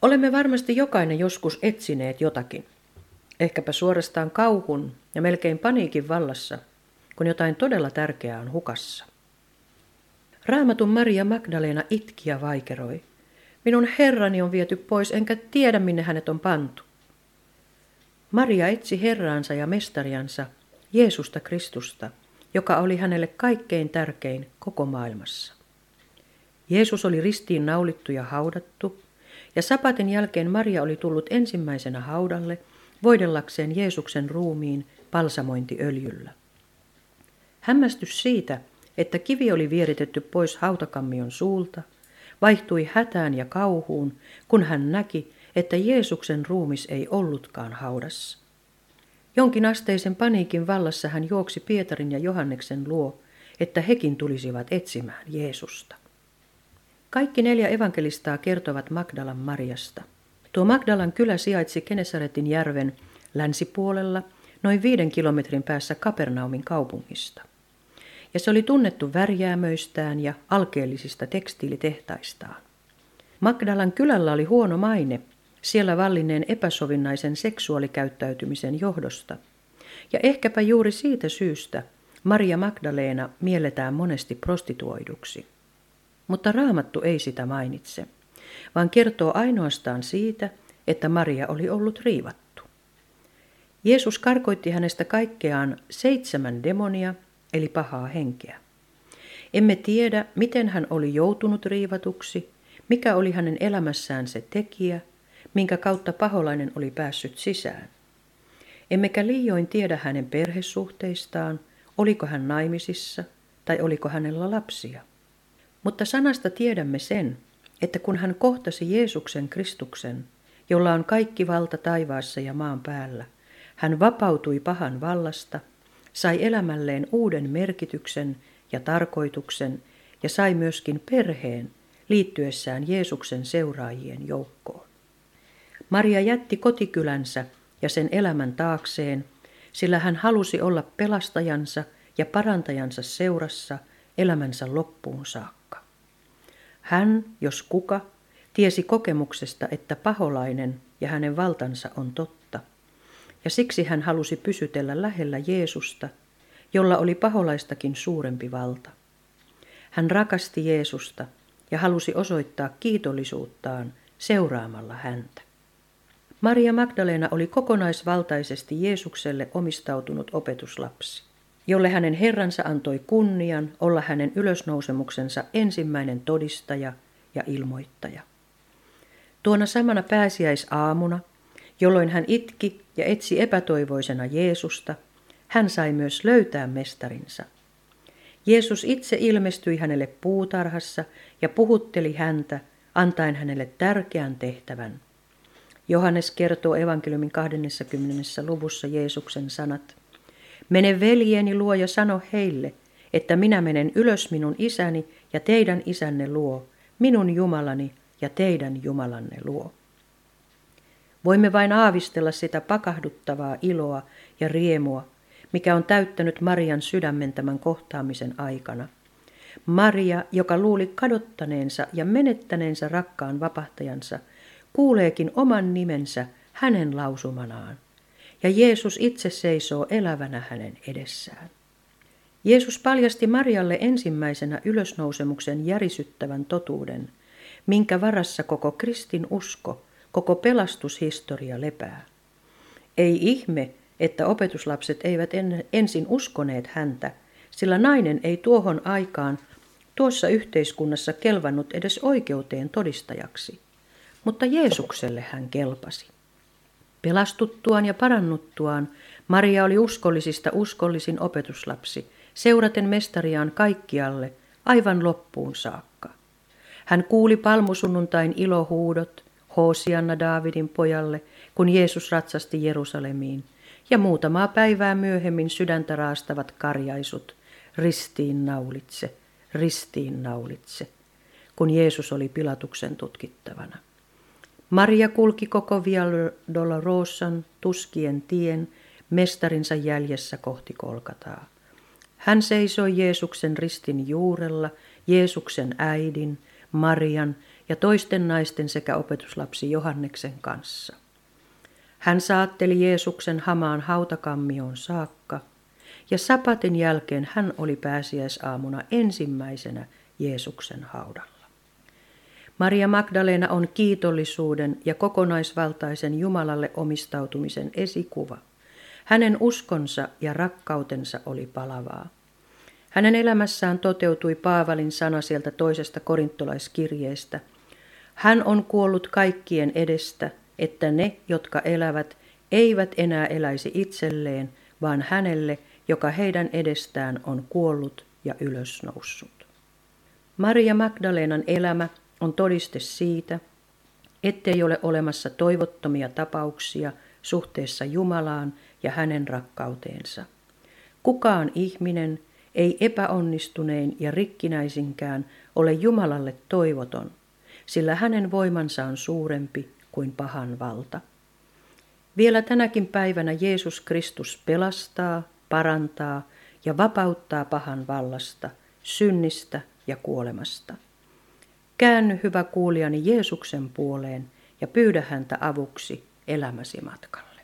Olemme varmasti jokainen joskus etsineet jotakin. Ehkäpä suorastaan kauhun ja melkein paniikin vallassa, kun jotain todella tärkeää on hukassa. Raamatun Maria Magdalena itki ja vaikeroi. Minun Herrani on viety pois, enkä tiedä minne hänet on pantu. Maria etsi Herraansa ja mestariansa, Jeesusta Kristusta, joka oli hänelle kaikkein tärkein koko maailmassa. Jeesus oli ristiin naulittu ja haudattu, ja sapatin jälkeen Maria oli tullut ensimmäisenä haudalle voidellakseen Jeesuksen ruumiin balsamointiöljyllä. Hämmästys siitä, että kivi oli vieritetty pois hautakammion suulta, vaihtui hätään ja kauhuun, kun hän näki, että Jeesuksen ruumis ei ollutkaan haudassa. Jonkinasteisen paniikin vallassa hän juoksi Pietarin ja Johanneksen luo, että hekin tulisivat etsimään Jeesusta. Kaikki 4 evankelistaa kertovat Magdalan Mariasta. Tuo Magdalan kylä sijaitsi Genesaretin järven länsipuolella, noin 5 kilometrin päässä Kapernaumin kaupungista. Ja se oli tunnettu värjäämöistään ja alkeellisista tekstiilitehtaistaan. Magdalan kylällä oli huono maine siellä vallinneen epäsovinnaisen seksuaalikäyttäytymisen johdosta, ja ehkäpä juuri siitä syystä Maria Magdalena mielletään monesti prostituoiduksi. Mutta Raamattu ei sitä mainitse, vaan kertoo ainoastaan siitä, että Maria oli ollut riivattu. Jeesus karkoitti hänestä kaikkeaan 7 demonia, eli pahaa henkeä. Emme tiedä, miten hän oli joutunut riivatuksi, mikä oli hänen elämässään se tekijä, minkä kautta paholainen oli päässyt sisään. Emmekä liioin tiedä hänen perhesuhteistaan, oliko hän naimisissa tai oliko hänellä lapsia. Mutta sanasta tiedämme sen, että kun hän kohtasi Jeesuksen Kristuksen, jolla on kaikki valta taivaassa ja maan päällä, hän vapautui pahan vallasta, sai elämälleen uuden merkityksen ja tarkoituksen ja sai myöskin perheen liittyessään Jeesuksen seuraajien joukkoon. Maria jätti kotikylänsä ja sen elämän taakseen, sillä hän halusi olla pelastajansa ja parantajansa seurassa elämänsä loppuun saakka. Hän, jos kuka, tiesi kokemuksesta, että paholainen ja hänen valtansa on totta, ja siksi hän halusi pysytellä lähellä Jeesusta, jolla oli paholaistakin suurempi valta. Hän rakasti Jeesusta ja halusi osoittaa kiitollisuuttaan seuraamalla häntä. Maria Magdalena oli kokonaisvaltaisesti Jeesukselle omistautunut opetuslapsi, jolle hänen Herransa antoi kunnian olla hänen ylösnousemuksensa ensimmäinen todistaja ja ilmoittaja. Tuona samana pääsiäisaamuna, jolloin hän itki ja etsi epätoivoisena Jeesusta, hän sai myös löytää mestarinsa. Jeesus itse ilmestyi hänelle puutarhassa ja puhutteli häntä, antaen hänelle tärkeän tehtävän. Johannes kertoo evankeliumin 20. luvussa Jeesuksen sanat. Mene veljeni luo ja sano heille, että minä menen ylös minun isäni ja teidän isänne luo, minun Jumalani ja teidän Jumalanne luo. Voimme vain aavistella sitä pakahduttavaa iloa ja riemua, mikä on täyttänyt Marian sydämen tämän kohtaamisen aikana. Maria, joka luuli kadottaneensa ja menettäneensä rakkaan vapahtajansa, kuuleekin oman nimensä hänen lausumanaan, ja Jeesus itse seisoo elävänä hänen edessään. Jeesus paljasti Marialle ensimmäisenä ylösnousemuksen järisyttävän totuuden, minkä varassa koko kristin usko, koko pelastushistoria lepää. Ei ihme, että opetuslapset eivät ensin uskoneet häntä, sillä nainen ei tuohon aikaan tuossa yhteiskunnassa kelvannut edes oikeuteen todistajaksi, mutta Jeesukselle hän kelpasi. Pelastuttuaan ja parannuttuaan Maria oli uskollisista uskollisin opetuslapsi, seuraten mestariaan kaikkialle, aivan loppuun saakka. Hän kuuli palmusunnuntain ilohuudot, Hoosianna Daavidin pojalle, kun Jeesus ratsasti Jerusalemiin, ja muutamaa päivää myöhemmin sydäntä raastavat karjaisut, ristiin naulitse, ristiin naulitse, kun Jeesus oli Pilatuksen tutkittavana. Maria kulki koko Via Dolorosan tuskien tien mestarinsa jäljessä kohti Kolkataa. Hän seisoi Jeesuksen ristin juurella, Jeesuksen äidin, Marian ja toisten naisten sekä opetuslapsi Johanneksen kanssa. Hän saatteli Jeesuksen hamaan hautakammioon saakka, ja sapatin jälkeen hän oli pääsiäisaamuna ensimmäisenä Jeesuksen haudalla. Maria Magdalena on kiitollisuuden ja kokonaisvaltaisen Jumalalle omistautumisen esikuva. Hänen uskonsa ja rakkautensa oli palavaa. Hänen elämässään toteutui Paavalin sana sieltä toisesta korintolaiskirjeestä. Hän on kuollut kaikkien edestä, että ne, jotka elävät, eivät enää eläisi itselleen, vaan hänelle, joka heidän edestään on kuollut ja ylösnoussut. Maria Magdalenan elämä on todiste siitä, ettei ole olemassa toivottomia tapauksia suhteessa Jumalaan ja hänen rakkauteensa. Kukaan ihminen, ei epäonnistunein ja rikkinäisinkään, ole Jumalalle toivoton, sillä hänen voimansa on suurempi kuin pahan valta. Vielä tänäkin päivänä Jeesus Kristus pelastaa, parantaa ja vapauttaa pahan vallasta, synnistä ja kuolemasta. Käänny, hyvä kuulijani, Jeesuksen puoleen ja pyydä häntä avuksi elämäsi matkalla.